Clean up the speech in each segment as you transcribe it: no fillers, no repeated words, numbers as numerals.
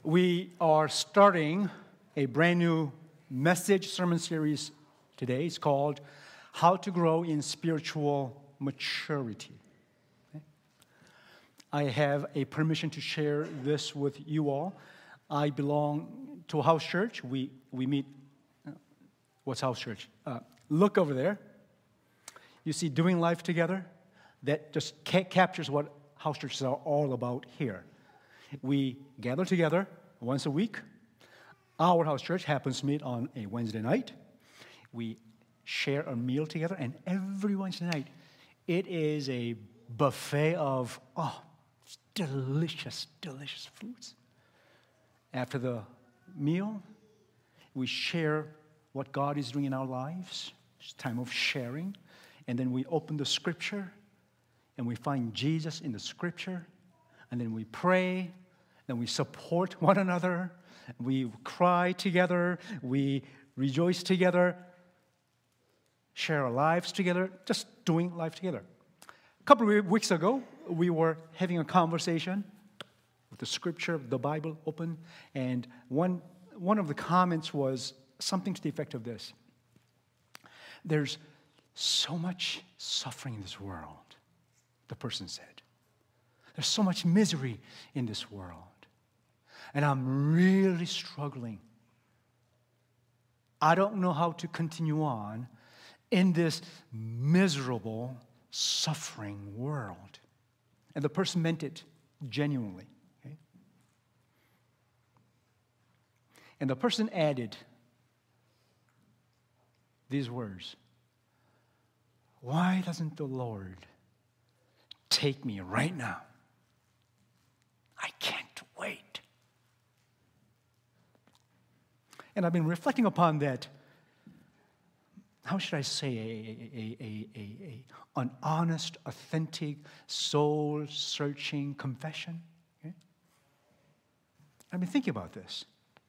We are starting a brand new message sermon series today. It's called How to Grow in Spiritual Maturity. Okay? I have a permission to share this with you all. I belong to a house church. We meet, what's house church? Look over there. You see doing life together? That just captures what house churches are all about here. We gather together once a week. Our house church happens to meet on a Wednesday night. We share a meal together, and every Wednesday night, it is a buffet of, delicious, delicious foods. After the meal, we share what God is doing in our lives. It's a time of sharing. And then we open the Scripture, and we find Jesus in the Scripture. And then we pray. Then we support one another. We cry together. We rejoice together. Share our lives together. Just doing life together. A couple of weeks ago, we were having a conversation with the Scripture, the Bible open. And one of the comments was something to the effect of this. There's so much suffering in this world, the person said. There's so much misery in this world. And I'm really struggling. I don't know how to continue on in this miserable, suffering world. And the person meant it genuinely. Okay? And the person added these words. Why doesn't the Lord take me right now? I can't wait. And I've been reflecting upon that. How should I say? An honest, authentic, soul-searching confession. Okay? I've been thinking about this.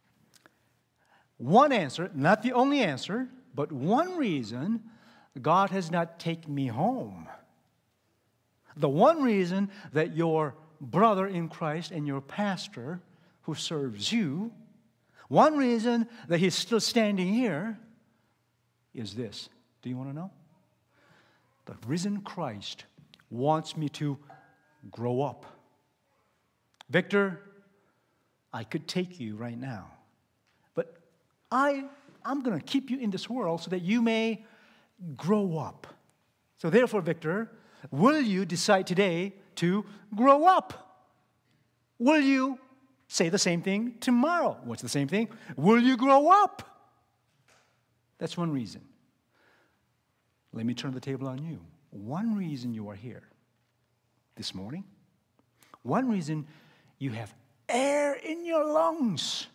One answer, not the only answer, but one reason God has not taken me home. The one reason that your brother in Christ and your pastor who serves you, one reason that he's still standing here is this. Do you want to know? The risen Christ wants me to grow up. Victor, I could take you right now, but I'm going to keep you in this world so that you may grow up. So therefore, Victor, will you decide today to grow up? Will you say the same thing tomorrow? What's the same thing? Will you grow up? That's one reason. Let me turn the table on you. One reason you are here this morning, one reason you have air in your lungs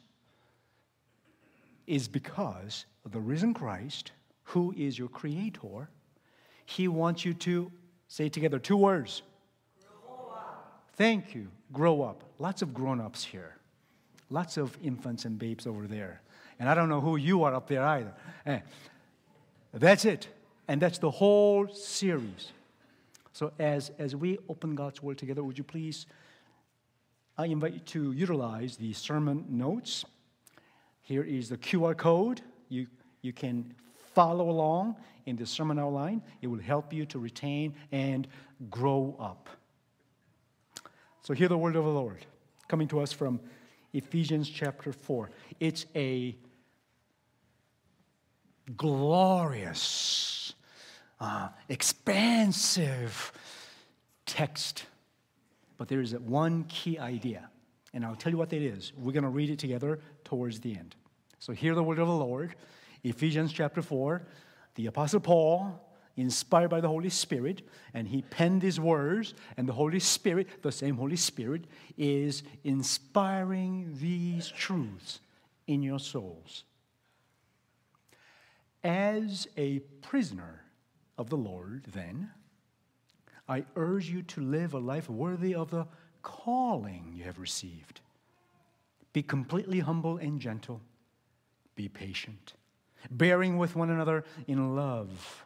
is because of the risen Christ, who is your creator. He wants you to say together two words. Grow up. Thank you. Grow up. Lots of grown-ups here. Lots of infants and babes over there. And I don't know who you are up there either. That's it. And that's the whole series. So as we open God's Word together, would you please, I invite you to utilize the sermon notes. Here is the QR code. You can follow along in the sermon outline. It will help you to retain and grow up. So hear the word of the Lord coming to us from Ephesians chapter 4. It's a glorious, expansive text. But there is one key idea, and I'll tell you what that is. We're going to read it together towards the end. So hear the word of the Lord. Ephesians chapter 4, the Apostle Paul, inspired by the Holy Spirit, and he penned these words, and the Holy Spirit, the same Holy Spirit, is inspiring these truths in your souls. As a prisoner of the Lord, then, I urge you to live a life worthy of the calling you have received. Be completely humble and gentle. Be patient, bearing with one another in love.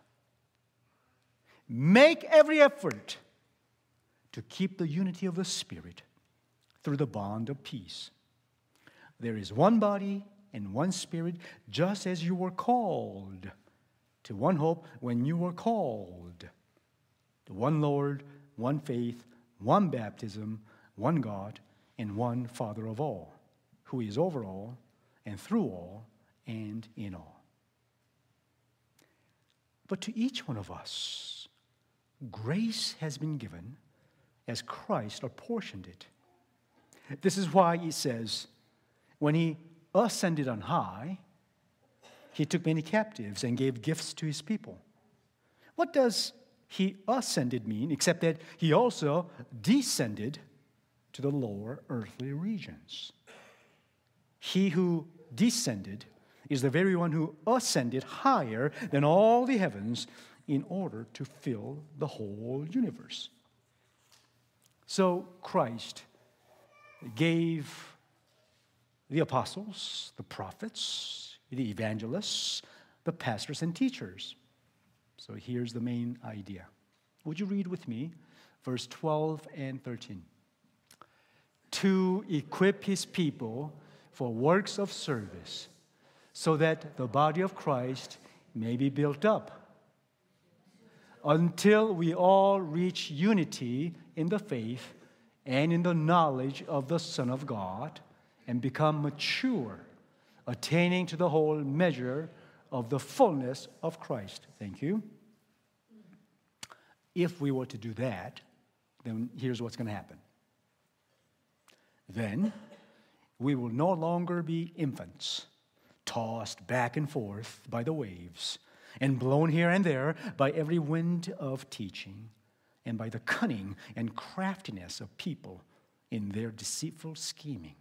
Make every effort to keep the unity of the Spirit through the bond of peace. there is one body and one Spirit, just as you were called to one hope when you were called. To one Lord, one faith, one baptism, one God, and one Father of all, who is over all and through all and in all. But to each one of us, grace has been given as Christ apportioned it. This is why it says, when he ascended on high, he took many captives and gave gifts to his people. What does he ascended mean, except that he also descended to the lower earthly regions? He who descended is the very one who ascended higher than all the heavens in order to fill the whole universe. So Christ gave the apostles, the prophets, the evangelists, the pastors and teachers. So here's the main idea. Would you read with me verse 12 and 13? To equip his people for works of service, so that the body of Christ may be built up until we all reach unity in the faith and in the knowledge of the Son of God and become mature, attaining to the whole measure of the fullness of Christ. Thank you. If we were to do that, then here's what's going to happen. Then we will no longer be infants, tossed back and forth by the waves, and blown here and there by every wind of teaching, and by the cunning and craftiness of people in their deceitful scheming.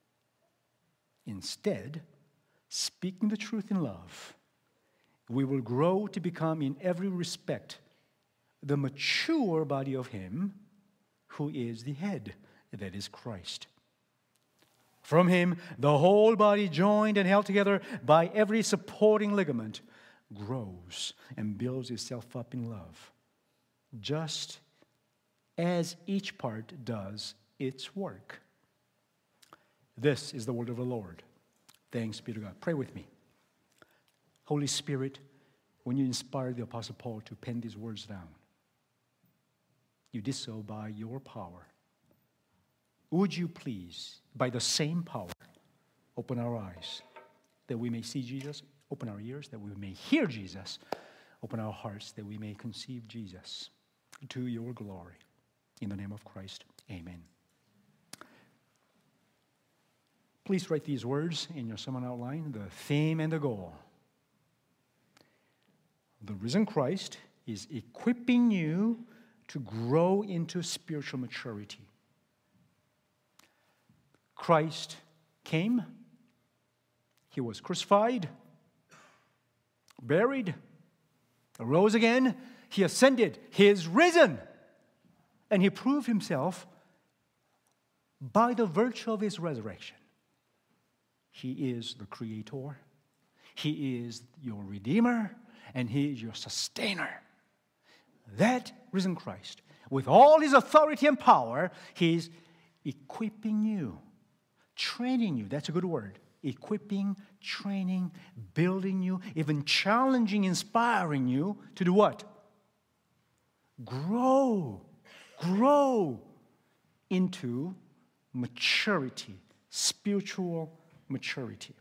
Instead, speaking the truth in love, we will grow to become in every respect the mature body of him who is the head, that is Christ. From him, the whole body, joined and held together by every supporting ligament, grows and builds itself up in love, just as each part does its work. This is the word of the Lord. Thanks be to God. Pray with me. Holy Spirit, when you inspired the Apostle Paul to pen these words down, you did so by your power. Would you please, by the same power, open our eyes that we may see Jesus, open our ears that we may hear Jesus, open our hearts that we may conceive Jesus to your glory. In the name of Christ, amen. Please write these words in your sermon outline, the theme and the goal. The risen Christ is equipping you to grow into spiritual maturity. Christ came, he was crucified, buried, arose again, he ascended, he is risen, and he proved himself by the virtue of his resurrection. He is the Creator, he is your Redeemer, and he is your Sustainer. That risen Christ, with all his authority and power, he's equipping you, training you. That's a good word. Equipping, training, building you, even challenging, inspiring you to do what? Grow into maturity, spiritual maturity.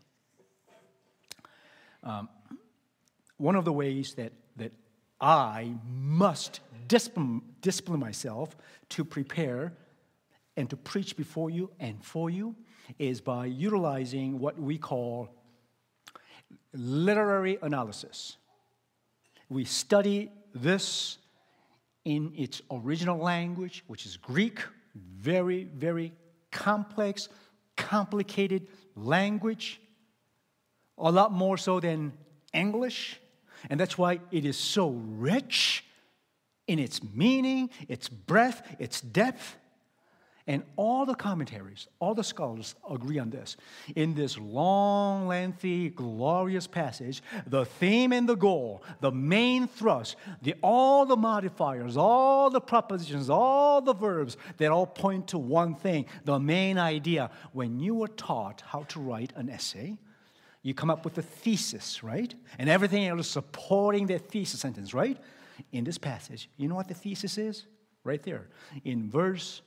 One of the ways that I must discipline myself to prepare and to preach before you and for you is by utilizing what we call literary analysis. We study this in its original language, which is Greek, very, very complex, complicated language, a lot more so than English. And that's why it is so rich in its meaning, its breadth, its depth. And all the commentaries, all the scholars agree on this. In this long, lengthy, glorious passage, the theme and the goal, the main thrust, all the modifiers, all the prepositions, all the verbs, they all point to one thing, the main idea. When you were taught how to write an essay, you come up with a thesis, right? And everything else is supporting that thesis sentence, right? In this passage, you know what the thesis is? Right there. In verse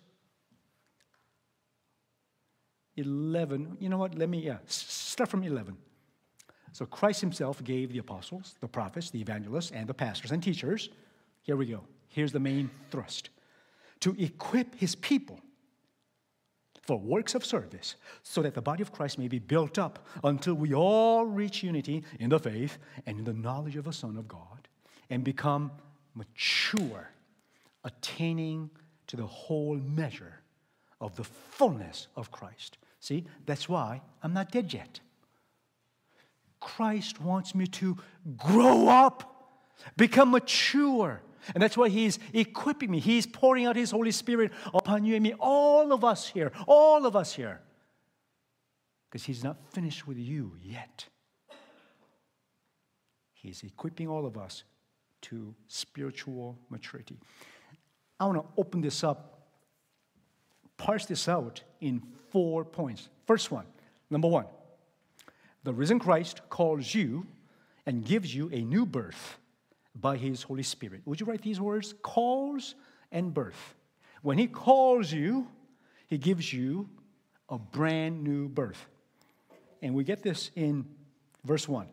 11, you know what? Start from 11. So Christ himself gave the apostles, the prophets, the evangelists, and the pastors and teachers. Here we go. Here's the main thrust. To equip his people for works of service, so that the body of Christ may be built up until we all reach unity in the faith and in the knowledge of the Son of God, and become mature, attaining to the whole measure of the fullness of Christ. See, that's why I'm not dead yet. Christ wants me to grow up, become mature. And that's why he's equipping me. He's pouring out his Holy Spirit upon you and me, all of us here. Because he's not finished with you yet. He's equipping all of us to spiritual maturity. I want to open this up, parse this out in 4 points. First one, number 1, the risen Christ calls you and gives you a new birth by his Holy Spirit. Would you write these words? Calls and birth. When he calls you, he gives you a brand new birth. And we get this in verse 1.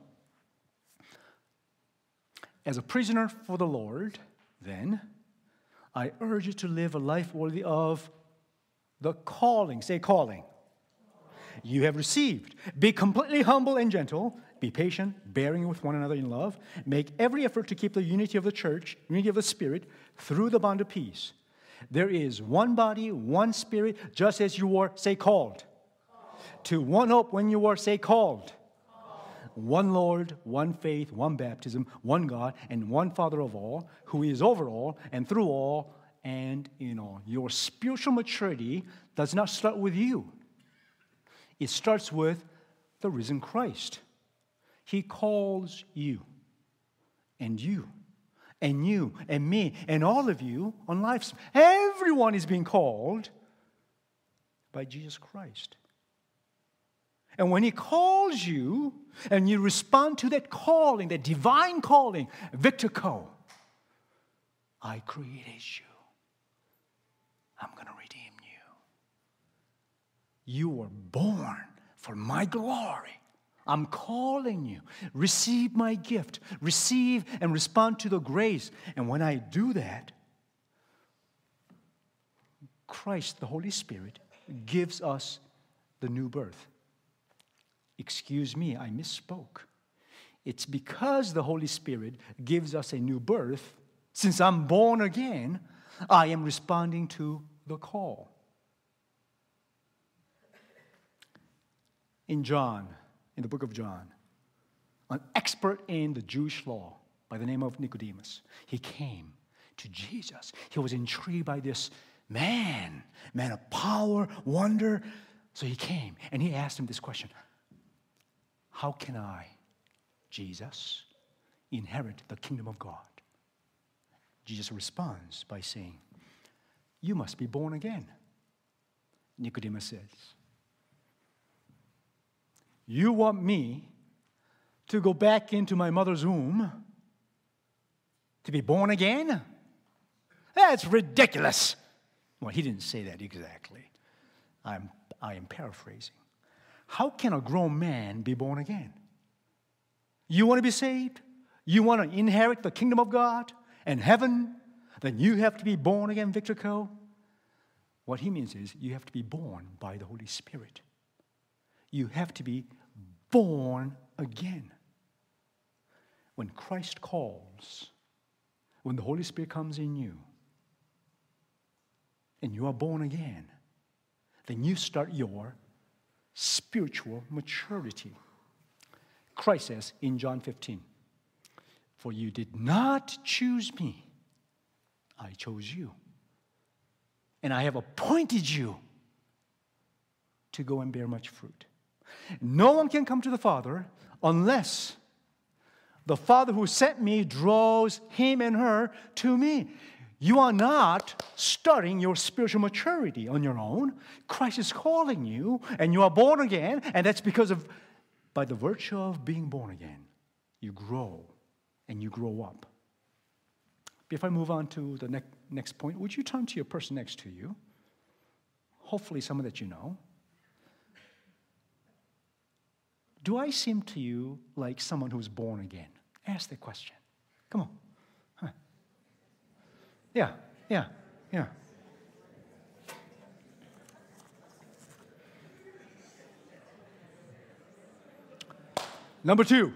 As a prisoner for the Lord, then, I urge you to live a life worthy of the calling. Say calling. You have received. Be completely humble and gentle. Be patient, bearing with one another in love. Make every effort to keep the unity of the church, unity of the Spirit, through the bond of peace. There is one body, one Spirit, just as you were, say, called. To one hope when you were, say, called. One Lord, one faith, one baptism, one God, and one Father of all, who is over all, and through all, and in all. Your spiritual maturity does not start with you. It starts with the risen Christ. He calls you, and you, and you, and me, and all of you on life. Everyone is being called by Jesus Christ. And when he calls you, and you respond to that calling, that divine calling, Victor Co, I created you. I'm going to redeem you. You were born for my glory. I'm calling you. Receive my gift. Receive and respond to the grace. And when I do that, Christ, the Holy Spirit, gives us the new birth. Excuse me, I misspoke. It's because the Holy Spirit gives us a new birth. Since I'm born again, I am responding to the call. In the book of John, an expert in the Jewish law by the name of Nicodemus, he came to Jesus. He was intrigued by this man of power, wonder. So he came and he asked him this question: how can I, Jesus, inherit the kingdom of God? Jesus responds by saying, you must be born again. Nicodemus says, you want me to go back into my mother's womb to be born again? That's ridiculous. Well, he didn't say that exactly. I am paraphrasing. How can a grown man be born again? You want to be saved? You want to inherit the kingdom of God and heaven? Then you have to be born again, Victor Co. What he means is you have to be born by the Holy Spirit. You have to be born again. When Christ calls, when the Holy Spirit comes in you, and you are born again, then you start your spiritual maturity. Christ says in John 15, for you did not choose me, I chose you. and I have appointed you to go and bear much fruit. No one can come to the Father unless the Father who sent me draws him and her to me. You are not starting your spiritual maturity on your own. Christ is calling you, and you are born again, and that's by the virtue of being born again, you grow and you grow up. Before I move on to the next point, would you turn to your person next to you? Hopefully someone that you know. Do I seem to you like someone who's born again? Ask that question. Come on. Huh. Yeah. Number two.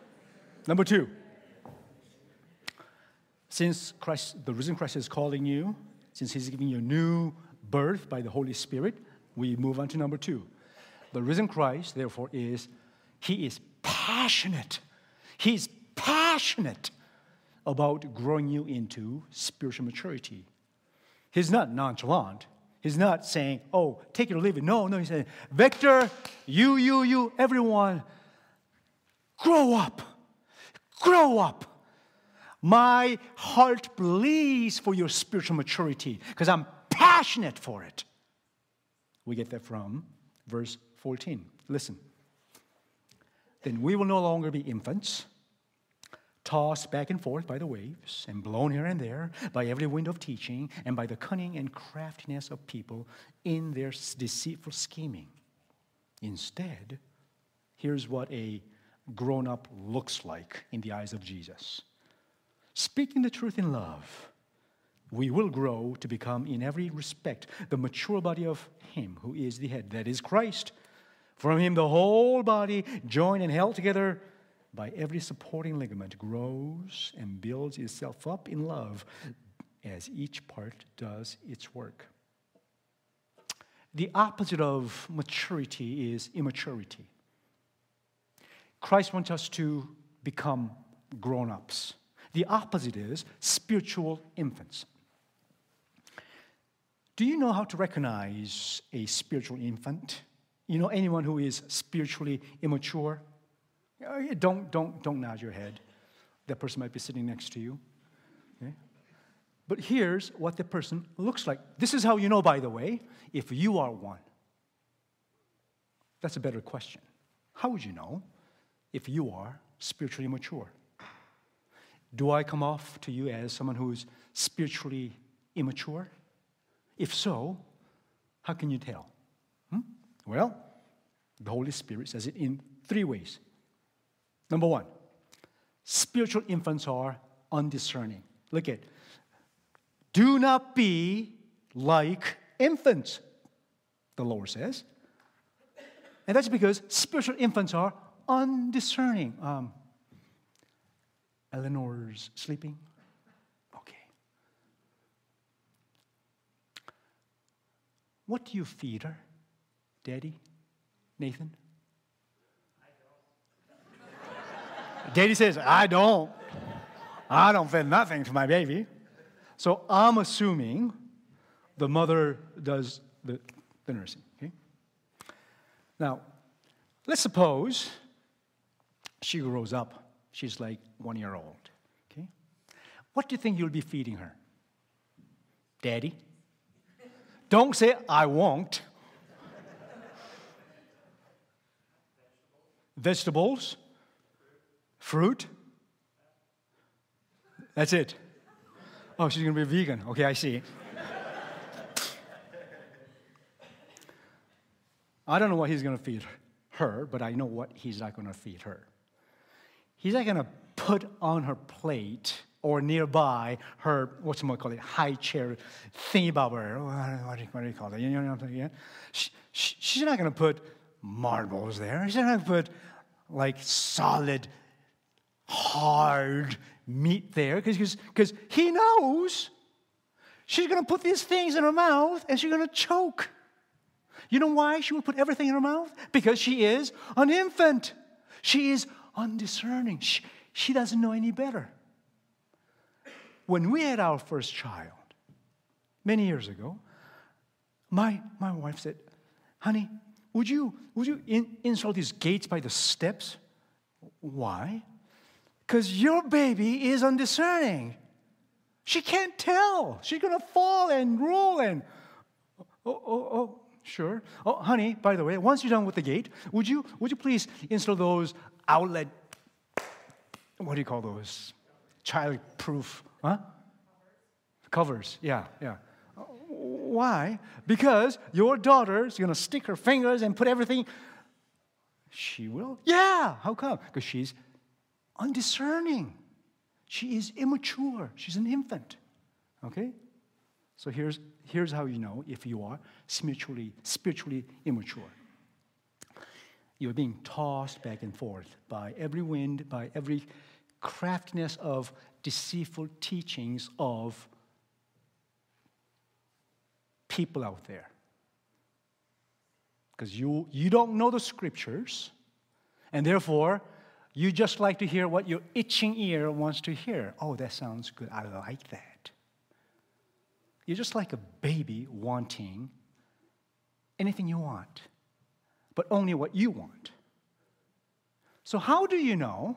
Since the risen Christ is calling you, since he's giving you a new birth by the Holy Spirit, we move on to number two. The risen Christ, therefore, he is passionate. He's passionate about growing you into spiritual maturity. He's not nonchalant. He's not saying, oh, take it or leave it. No, he's saying, Victor, you, everyone, grow up. Grow up. My heart bleeds for your spiritual maturity because I'm passionate for it. We get that from verse 14. Listen. Then we will no longer be infants, tossed back and forth by the waves and blown here and there by every wind of teaching and by the cunning and craftiness of people in their deceitful scheming. Instead, here's what a grown-up looks like in the eyes of Jesus. Speaking the truth in love, we will grow to become in every respect the mature body of him who is the head, that is Christ. From him the whole body, joined and held together by every supporting ligament, grows and builds itself up in love as each part does its work. The opposite of maturity is immaturity. Christ wants us to become grown-ups. The opposite is spiritual infants. Do you know how to recognize a spiritual infant? You know anyone who is spiritually immature? Don't nod your head. That person might be sitting next to you. Okay? But here's what the person looks like. This is how you know, by the way, if you are one. That's a better question. How would you know if you are spiritually mature? Do I come off to you as someone who is spiritually immature? If so, how can you tell? Well, the Holy Spirit says it in 3 ways. Number 1, spiritual infants are undiscerning. Look at, do not be like infants, the Lord says. And that's because spiritual infants are undiscerning. Eleanor's sleeping? Okay. What do you feed her, Daddy? Nathan? Daddy says, I don't feed nothing to my baby. So I'm assuming the mother does the nursing. Okay? Now, let's suppose she grows up. She's like 1 year old. Okay? What do you think you'll be feeding her? Daddy? Don't say, I won't. Vegetables? Fruit? That's it. Oh, she's going to be vegan. Okay, I see. I don't know what he's going to feed her, but I know what he's not going to feed her. He's not going to put on her plate or nearby her, high chair thingy-bobber. What do you call it? You know what I'm saying? She's not going to put marbles there. She's not going to put like solid, hard meat there because he knows she's going to put these things in her mouth and she's going to choke. You know why she would put everything in her mouth? Because she is an infant. She is undiscerning. She doesn't know any better. When we had our first child, many years ago, My wife said, honey, would you install these gates by the steps? Why? Because your baby is undiscerning. She can't tell. She's going to fall and roll and, sure. Oh, honey, by the way, once you're done with the gate, would you please install those outlet, what do you call those? Child-proof, huh? Covers, yeah. Why? Because your daughter is going to stick her fingers and put everything. She will? Yeah. How come? Because she's undiscerning. She is immature. She's an infant. Okay? So here's how you know if you are spiritually immature. You're being tossed back and forth by every wind, by every craftiness of deceitful teachings of people out there. Because you don't know the scriptures, and therefore, you just like to hear what your itching ear wants to hear. Oh, that sounds good. I like that. You're just like a baby wanting anything you want, but only what you want. So how do you know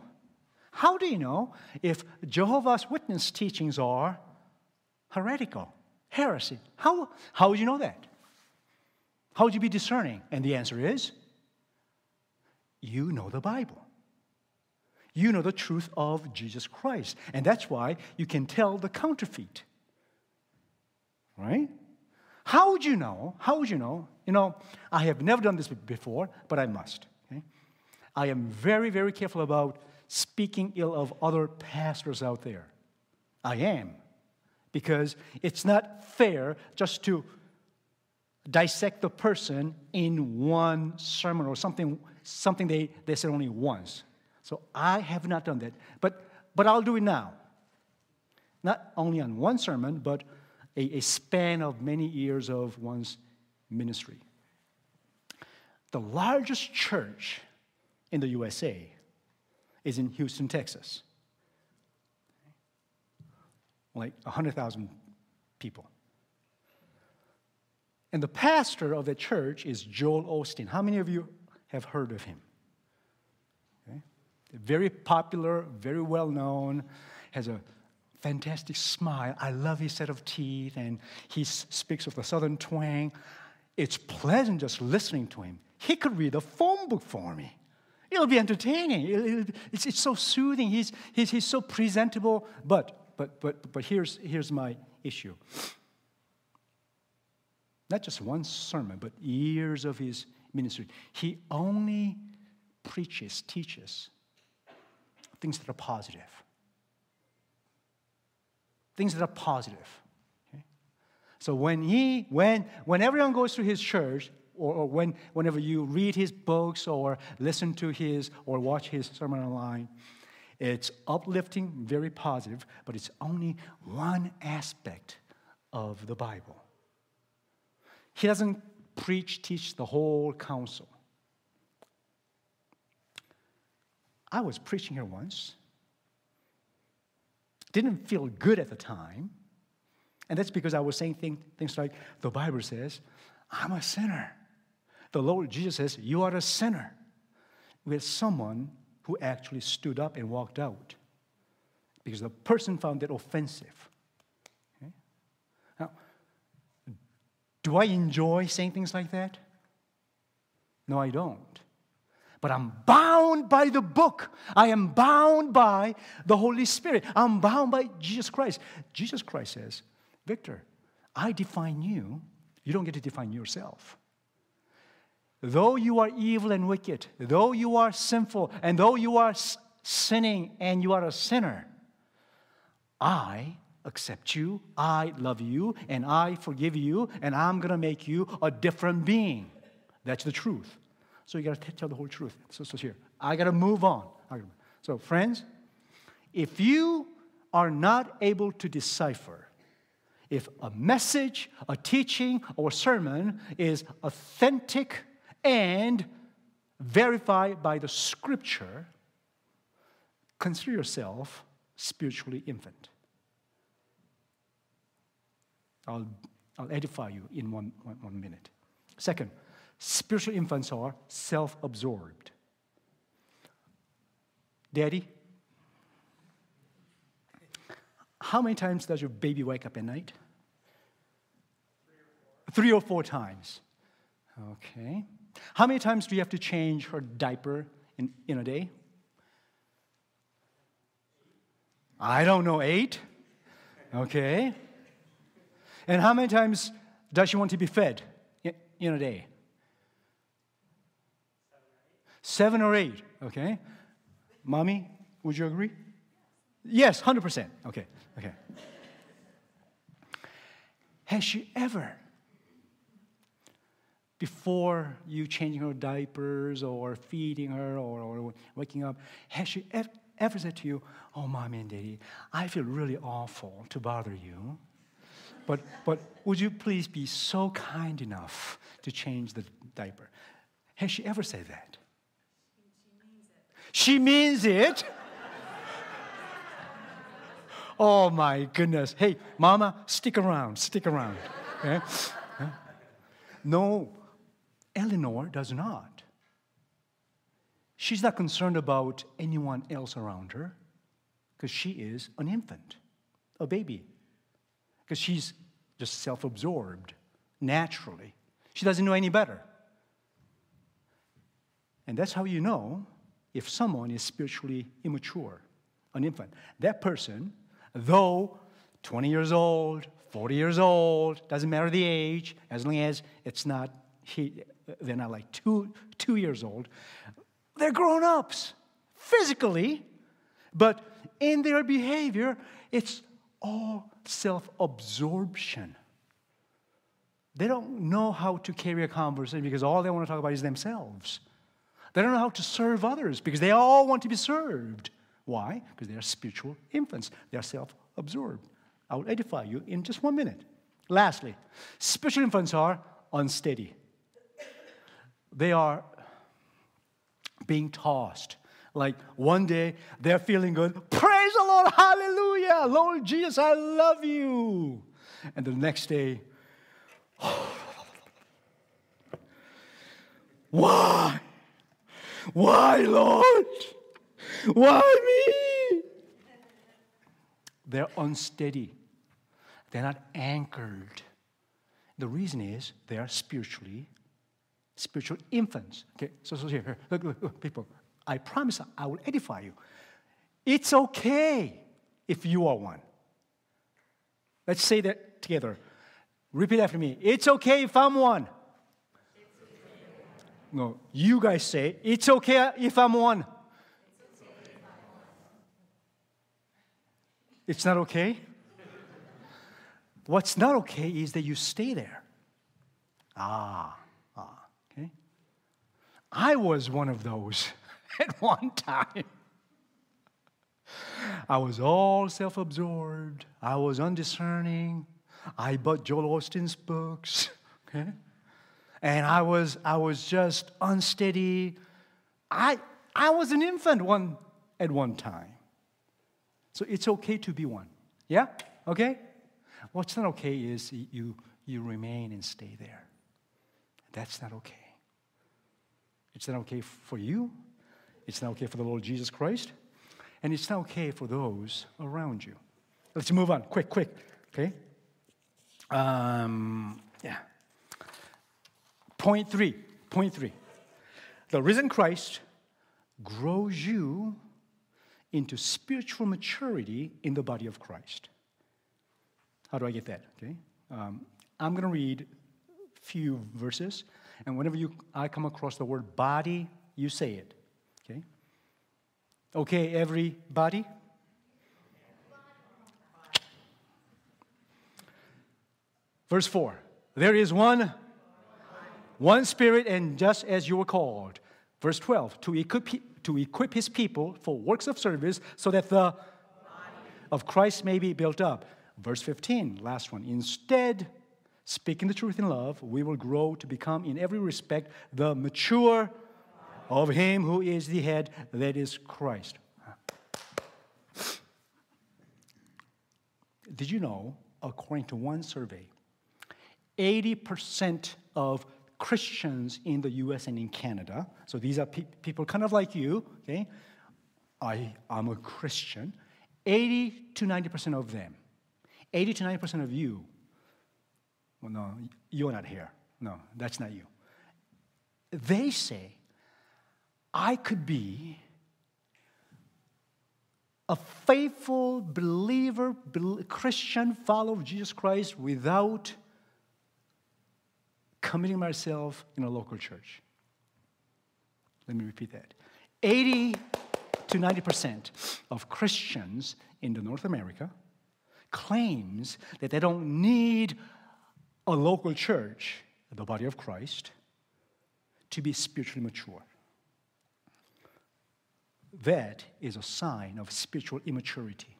if Jehovah's Witness teachings are heretical, heresy? How would you know that? How would you be discerning? And the answer is, you know the Bible. You know the truth of Jesus Christ. And that's why you can tell the counterfeit. Right? How would you know? You know, I have never done this before, but I must. Okay? I am very, very careful about speaking ill of other pastors out there. I am. Because it's not fair just to dissect the person in one sermon or something they said only once. So I have not done that. But I'll do it now. Not only on one sermon, but a span of many years of one's ministry. The largest church in the USA is in Houston, Texas. Like 100,000 people. And the pastor of the church is Joel Osteen. How many of you have heard of him? Okay. Very popular, very well known, has a fantastic smile. I love his set of teeth, and he speaks with a southern twang. It's pleasant just listening to him. He could read a phone book for me. It'll be entertaining. It's so soothing. He's so presentable. But here's my issue. Not just one sermon, but years of his ministry. He only teaches things that are positive. Things that are positive. Okay? So when everyone goes to his church, or whenever you read his books or listen to his or watch his sermon online, it's uplifting, very positive, but it's only one aspect of the Bible. He doesn't teach the whole counsel. I was preaching here once. Didn't feel good at the time. And that's because I was saying things like, the Bible says, I'm a sinner. The Lord Jesus says, you are a sinner. We had someone who actually stood up and walked out because the person found it offensive. Okay? Now, do I enjoy saying things like that? No, I don't. But I'm bound by the book. I am bound by the Holy Spirit. I'm bound by Jesus Christ. Jesus Christ says, Victor, I define you. You don't get to define yourself. Though you are evil and wicked, though you are sinful, and though you are sinning and you are a sinner, I accept you, I love you, and I forgive you, and I'm going to make you a different being. That's the truth. So you got to tell the whole truth. So here, I got to move on. So friends, if you are not able to decipher if a message, a teaching, or a sermon is authentic and verified by the Scripture, consider yourself spiritually infant. I'll I'll edify you in one minute. Second, spiritual infants are self-absorbed. Daddy, how many times does your baby wake up at night? 3 or 4 times. Okay. How many times do you have to change her diaper in a day? I don't know, 8? Okay. And how many times does she want to be fed in a day? 7 or 8. Okay. Mommy, would you agree? Yes, 100%. Okay. Has she ever, before you changing her diapers or feeding her or waking up, has she ever said to you, "Oh, Mommy and Daddy, I feel really awful to bother you, but would you please be so kind enough to change the diaper?" Has she ever said that? She means it. Oh my goodness. Hey, Mama, stick around. Okay? No, Eleanor does not. She's not concerned about anyone else around her because she is an infant, a baby. Because she's just self-absorbed naturally. She doesn't know any better. And that's how you know if someone is spiritually immature, an infant. That person, though 20 years old, 40 years old, doesn't matter the age, as long as it's not, they're not like two years old, they're grown-ups physically, but in their behavior, it's all self-absorption. They don't know how to carry a conversation because all they want to talk about is themselves. They don't know how to serve others because they all want to be served. Why? Because they are spiritual infants. They are self-absorbed. I will edify you in just 1 minute. Lastly, spiritual infants are unsteady. They are being tossed. Like one day they're feeling good. Praise the Lord, hallelujah. Lord Jesus, I love you. And the next day, why? Why, Lord? Why me? They're unsteady. They're not anchored. The reason is they are spiritual infants. Okay, so here, look, people. I promise I will edify you. It's okay if you are one. Let's say that together. Repeat after me. It's okay if I'm one. No, you guys say, it's okay if I'm one. It's not okay? What's not okay is that you stay there. Okay. I was one of those at one time. I was all self-absorbed. I was undiscerning. I bought Joel Osteen's books. Okay. And I was just unsteady. I was an infant at one time. So it's okay to be one. Yeah? Okay? What's not okay is you remain and stay there. That's not okay. It's not okay for you. It's not okay for the Lord Jesus Christ. And it's not okay for those around you. Let's move on. Quick. Okay? Yeah. Point three. The risen Christ grows you into spiritual maturity in the body of Christ. How do I get that? Okay, I'm going to read a few verses, and whenever I come across the word body, you say it. Okay? Okay, everybody? Verse 4. There is one Spirit, and just as you were called. Verse 12. To equip his people for works of service so that the body of Christ may be built up. Verse 15, last one. Instead, speaking the truth in love, we will grow to become in every respect the mature of him who is the head, that is Christ. Did you know, according to one survey, 80% of Christians in the U.S. and in Canada, so these are people kind of like you, okay? I'm a Christian. 80 to 90% of them, 80 to 90% of you, well, no, you're not here. No, that's not you. They say, I could be a faithful believer, Christian follower of Jesus Christ without committing myself in a local church. Let me repeat that. 80 to 90% of Christians in North America claims that they don't need a local church, the body of Christ, to be spiritually mature. That is a sign of spiritual immaturity.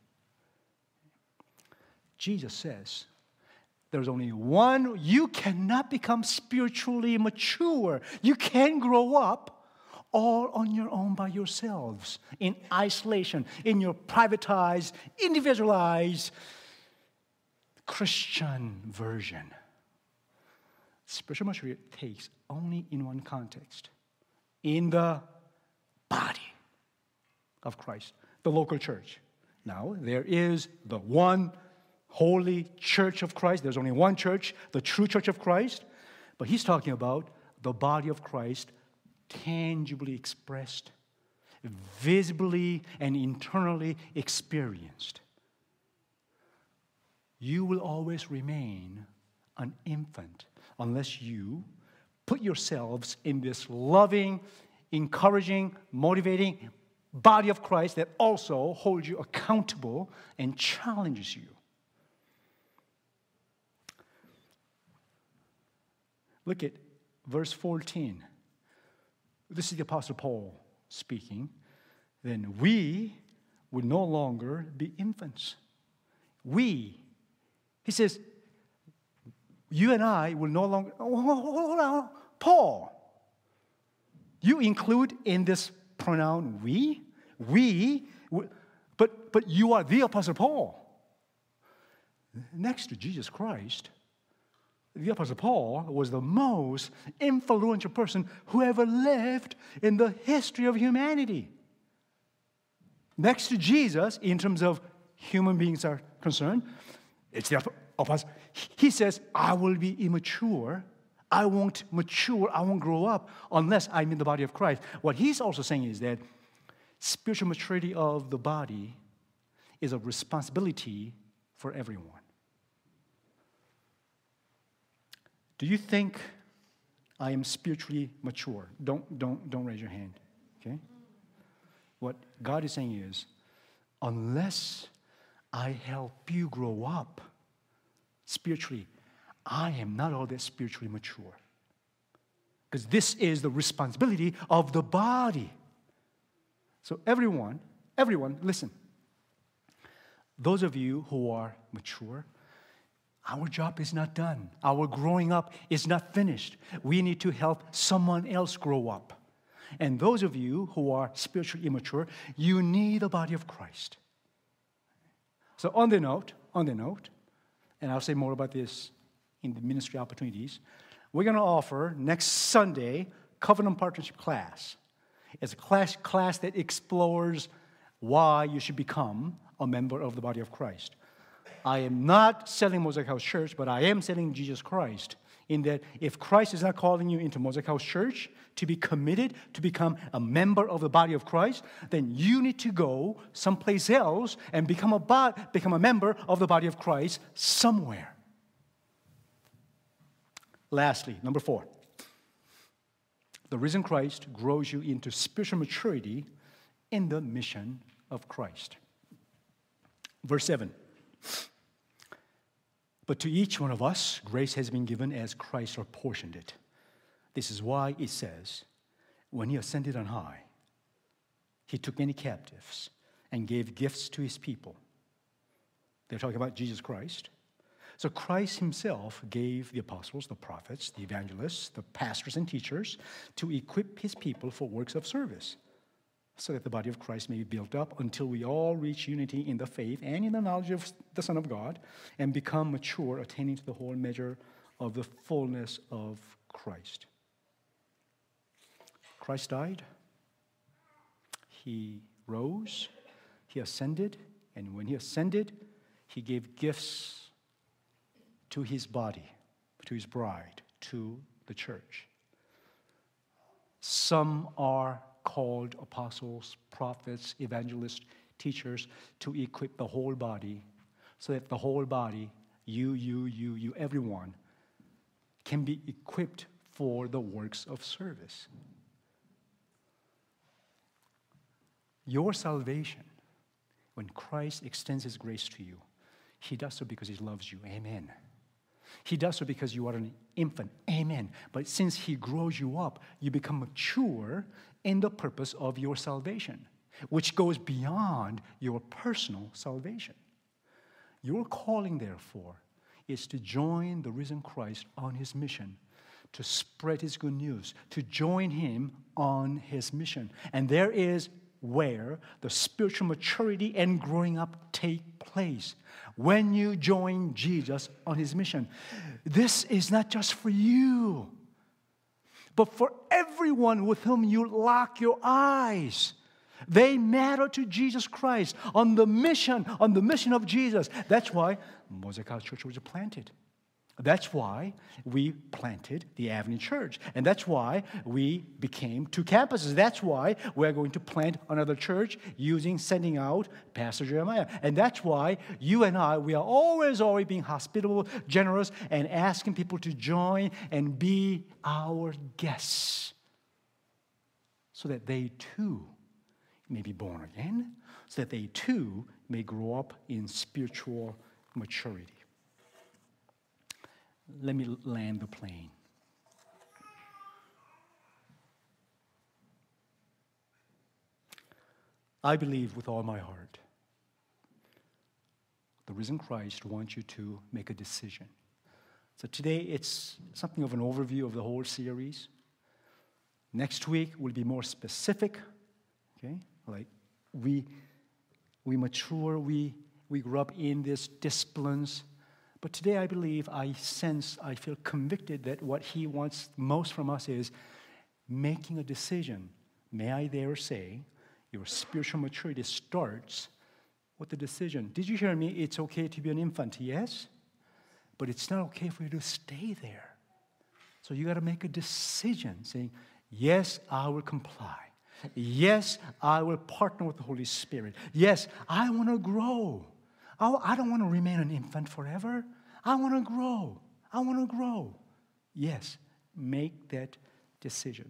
Jesus says, there's only one, you cannot become spiritually mature. You can't grow up all on your own by yourselves, in isolation, in your privatized, individualized Christian version. Spiritual maturity takes only in one context, in the body of Christ, the local church. Now, there is the one holy church of Christ. There's only one church, the true church of Christ. But he's talking about the body of Christ tangibly expressed, visibly and internally experienced. You will always remain an infant unless you put yourselves in this loving, encouraging, motivating body of Christ that also holds you accountable and challenges you. Look at verse 14. This is the Apostle Paul speaking. Then we will no longer be infants. He says, you and I will no longer, hold on, Paul, you include in this pronoun we, but you are the Apostle Paul. Next to Jesus Christ, the Apostle Paul was the most influential person who ever lived in the history of humanity. Next to Jesus, in terms of human beings are concerned, it's the Apostle. He says, I will be immature. I won't mature. I won't grow up unless I'm in the body of Christ. What he's also saying is that spiritual maturity of the body is a responsibility for everyone. Do you think I am spiritually mature? Don't raise your hand, okay? What God is saying is, unless I help you grow up spiritually, I am not all that spiritually mature. Because this is the responsibility of the body. So everyone, listen. Those of you who are mature, our job is not done. Our growing up is not finished. We need to help someone else grow up. And those of you who are spiritually immature, you need the body of Christ. So on the note, and I'll say more about this in the ministry opportunities, we're going to offer next Sunday Covenant Partnership class. It's a class that explores why you should become a member of the body of Christ. I am not selling Mosaic House Church, but I am selling Jesus Christ, in that if Christ is not calling you into Mosaic House Church to be committed to become a member of the body of Christ, then you need to go someplace else and become a member of the body of Christ somewhere. Lastly, number 4. The risen Christ grows you into spiritual maturity in the mission of Christ. Verse 7. But to each one of us, grace has been given as Christ apportioned it. This is why it says, when he ascended on high, he took many captives and gave gifts to his people. They're talking about Jesus Christ. So Christ himself gave the apostles, the prophets, the evangelists, the pastors and teachers to equip his people for works of service, so that the body of Christ may be built up until we all reach unity in the faith and in the knowledge of the Son of God and become mature, attaining to the whole measure of the fullness of Christ. Christ died. He rose. He ascended. And when he ascended, he gave gifts to his body, to his bride, to the church. Some are called apostles, prophets, evangelists, teachers to equip the whole body so that the whole body, you, everyone, can be equipped for the works of service. Your salvation, when Christ extends his grace to you, he does so because he loves you. Amen. He does so because you are an infant. Amen. But since he grows you up, you become mature in the purpose of your salvation, which goes beyond your personal salvation. Your calling, therefore, is to join the risen Christ on his mission, to spread his good news, to join him on his mission. And there is where the spiritual maturity and growing up take place. When you join Jesus on his mission, this is not just for you, but for everyone with whom you lock your eyes. They matter to Jesus Christ on the mission of Jesus. That's why Mosaic Church was planted. That's why we planted the Avenue Church. And that's why we became 2 campuses. That's why we're going to plant another church sending out Pastor Jeremiah. And that's why you and I, we are always being hospitable, generous, and asking people to join and be our guests so that they too may be born again, so that they too may grow up in spiritual maturity. Let me land the plane. I believe with all my heart, the risen Christ wants you to make a decision. So today it's something of an overview of the whole series. Next week will be more specific. Okay, like we mature, we grow up in these disciplines. But today I believe, I feel convicted that what he wants most from us is making a decision. May I dare say, your spiritual maturity starts with the decision. Did you hear me? It's okay to be an infant, yes? But it's not okay for you to stay there. So you got to make a decision saying, yes, I will comply. Yes, I will partner with the Holy Spirit. Yes, I want to grow. I don't want to remain an infant forever. I want to grow. I want to grow. Yes, make that decision.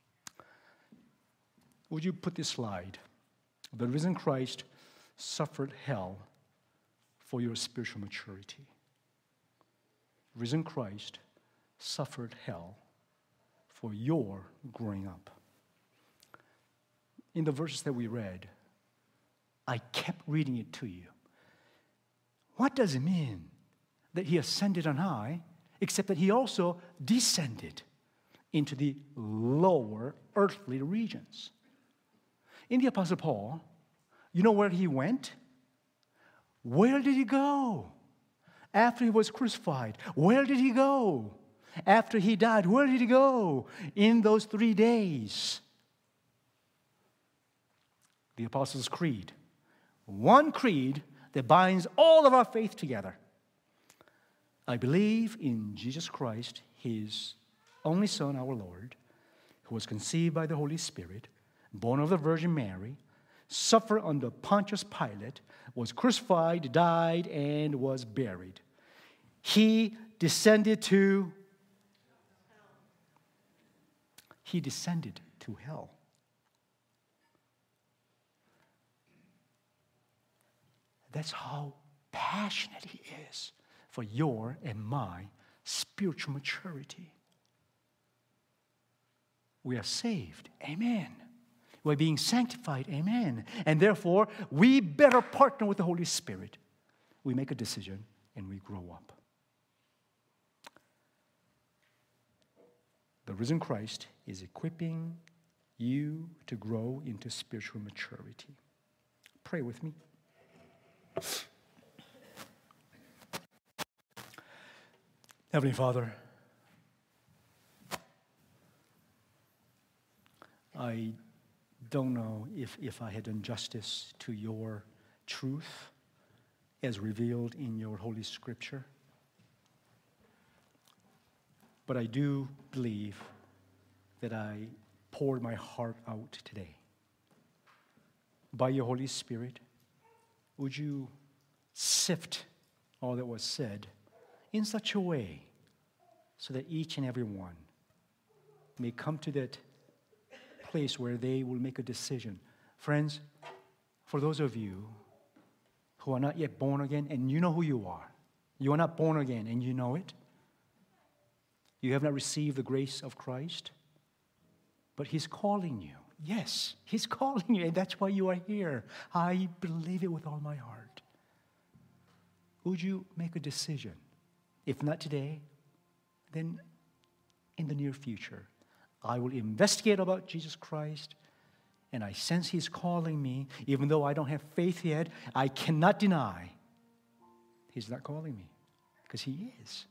Would you put this slide? The risen Christ suffered hell for your spiritual maturity. Risen Christ suffered hell for your growing up. In the verses that we read, I kept reading it to you. What does it mean that he ascended on high, except that he also descended into the lower earthly regions? In the Apostle Paul, you know where he went? Where did he go? After he was crucified, where did he go? After he died, where did he go? In those 3 days. The Apostles' Creed. One creed that binds all of our faith together. I believe in Jesus Christ, his only Son, our Lord, who was conceived by the Holy Spirit, born of the Virgin Mary, suffered under Pontius Pilate, was crucified, died, and was buried. He descended to hell. That's how passionate he is for your and my spiritual maturity. We are saved. Amen. We're being sanctified. Amen. And therefore, we better partner with the Holy Spirit. We make a decision and we grow up. The risen Christ is equipping you to grow into spiritual maturity. Pray with me. Heavenly Father, I don't know if I had done justice to your truth as revealed in your Holy Scripture. But I do believe that I poured my heart out today. By your Holy Spirit, would you sift all that was said in such a way so that each and every one may come to that place where they will make a decision. Friends, for those of you who are not yet born again, and you know who you are not born again and you know it. You have not received the grace of Christ, but He's calling you. Yes, He's calling you, and that's why you are here. I believe it with all my heart. Would you make a decision? If not today, then in the near future. I will investigate about Jesus Christ, and I sense He's calling me. Even though I don't have faith yet, I cannot deny He's not calling me, because He is.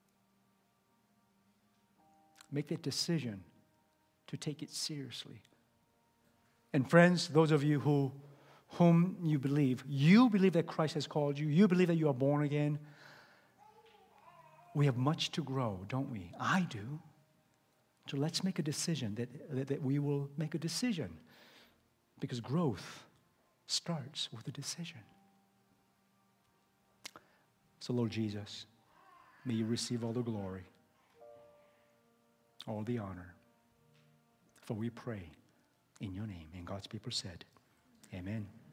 Make that decision to take it seriously. And friends, those of you whom you believe that Christ has called you, you believe that you are born again, we have much to grow, don't we? I do. So let's make a decision that we will make a decision, because growth starts with a decision. So Lord Jesus, may you receive all the glory, all the honor, for we pray in your name. And God's people said, amen.